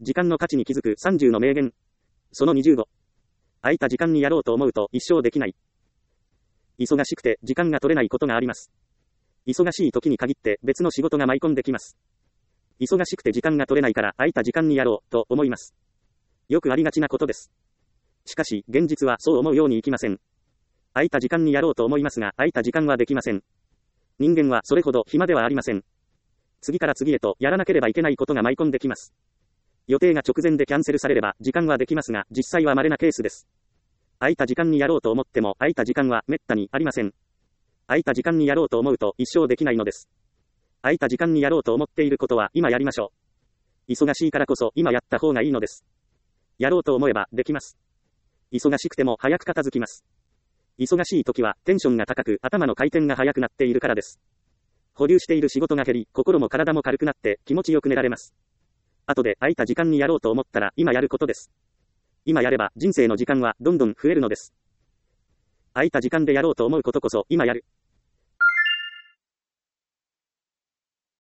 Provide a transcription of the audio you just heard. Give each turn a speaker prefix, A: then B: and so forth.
A: 時間の価値に気づく30の名言。その25。空いた時間にやろうと思うと一生できない。忙しくて時間が取れないことがあります。忙しい時に限って別の仕事が舞い込んできます。忙しくて時間が取れないから空いた時間にやろうと思います。よくありがちなことです。しかし現実はそう思うようにいきません。空いた時間にやろうと思いますが空いた時間はできません。人間はそれほど暇ではありません。次から次へとやらなければいけないことが舞い込んできます。予定が直前でキャンセルされれば時間はできますが実際は稀なケースです。空いた時間にやろうと思っても空いた時間はめったにありません。空いた時間にやろうと思うと一生できないのです。空いた時間にやろうと思っていることは今やりましょう。忙しいからこそ今やった方がいいのです。やろうと思えばできます。忙しくても早く片付きます。忙しい時はテンションが高く頭の回転が速くなっているからです。保留している仕事が減り、心も体も軽くなって気持ちよく寝られます。後で空いた時間にやろうと思ったら今やることです。今やれば人生の時間はどんどん増えるのです。空いた時間でやろうと思うことこそ今やる。